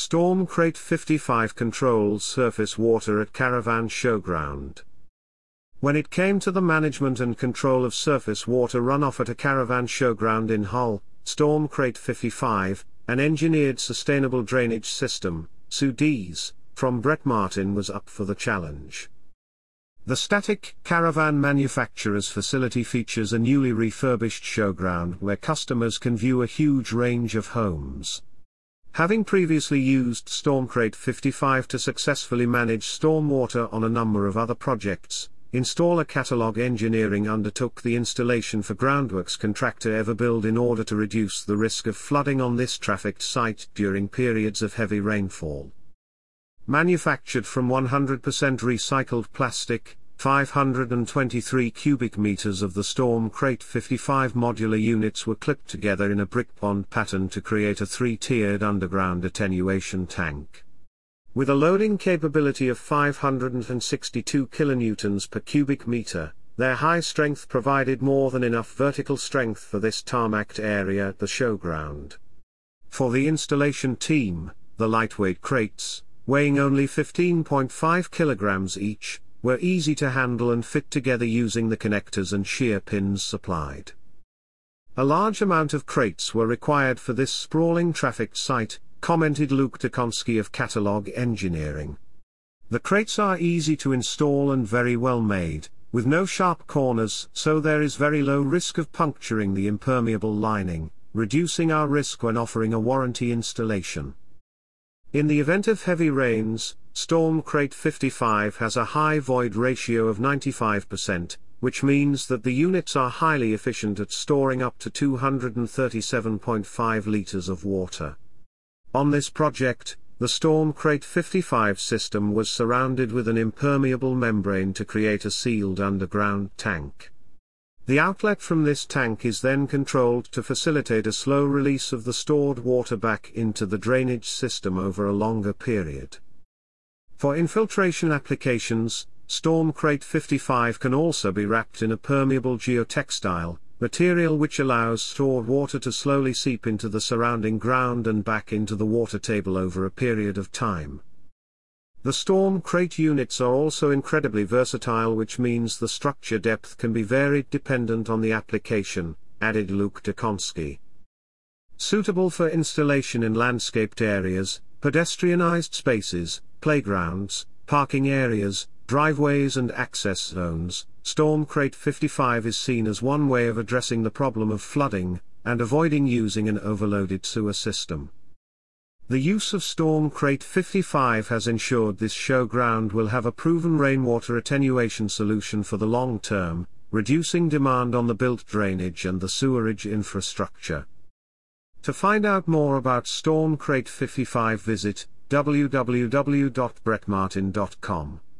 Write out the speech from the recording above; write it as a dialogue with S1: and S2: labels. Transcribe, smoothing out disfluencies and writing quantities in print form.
S1: Storm Crate 55 controls surface water at Caravan Showground. When it came to the management and control of surface water runoff at a caravan showground in Hull, Storm Crate 55, an engineered sustainable drainage system, SUDES, from Brett Martin was up for the challenge. The static caravan manufacturer's facility features a newly refurbished showground where customers can view a huge range of homes. Having previously used Storm Crate 55 to successfully manage stormwater on a number of other projects, Installer Catalog Engineering undertook the installation for groundworks contractor Everbuild in order to reduce the risk of flooding on this trafficked site during periods of heavy rainfall. Manufactured from 100% recycled plastic, 523 cubic meters of the Storm Crate 55 modular units were clipped together in a brick pond pattern to create a three-tiered underground attenuation tank. With a loading capability of 562 kilonewtons per cubic meter, their high strength provided more than enough vertical strength for this tarmacked area at the showground. For the installation team, the lightweight crates, weighing only 15.5 kilograms each, were easy to handle and fit together using the connectors and shear pins supplied. A large amount of crates were required for this sprawling trafficked site, commented Luke Dekonsky of Catalog Engineering. The crates are easy to install and very well made, with no sharp corners, so there is very low risk of puncturing the impermeable lining, reducing our risk when offering a warranty installation. In the event of heavy rains, Storm Crate 55 has a high void ratio of 95%, which means that the units are highly efficient at storing up to 237.5 liters of water. On this project, the Storm Crate 55 system was surrounded with an impermeable membrane to create a sealed underground tank. The outlet from this tank is then controlled to facilitate a slow release of the stored water back into the drainage system over a longer period. For infiltration applications, Storm Crate 55 can also be wrapped in a permeable geotextile material which allows stored water to slowly seep into the surrounding ground and back into the water table over a period of time. The Storm Crate units are also incredibly versatile, which means the structure depth can be varied dependent on the application, added Luke Dekonsky. Suitable for installation in landscaped areas, pedestrianized spaces, playgrounds, parking areas, driveways and access zones, Storm Crate 55 is seen as one way of addressing the problem of flooding, and avoiding using an overloaded sewer system. The use of Storm Crate 55 has ensured this showground will have a proven rainwater attenuation solution for the long term, reducing demand on the built drainage and the sewerage infrastructure. To find out more about Storm Crate 55, visit www.brettmartin.com.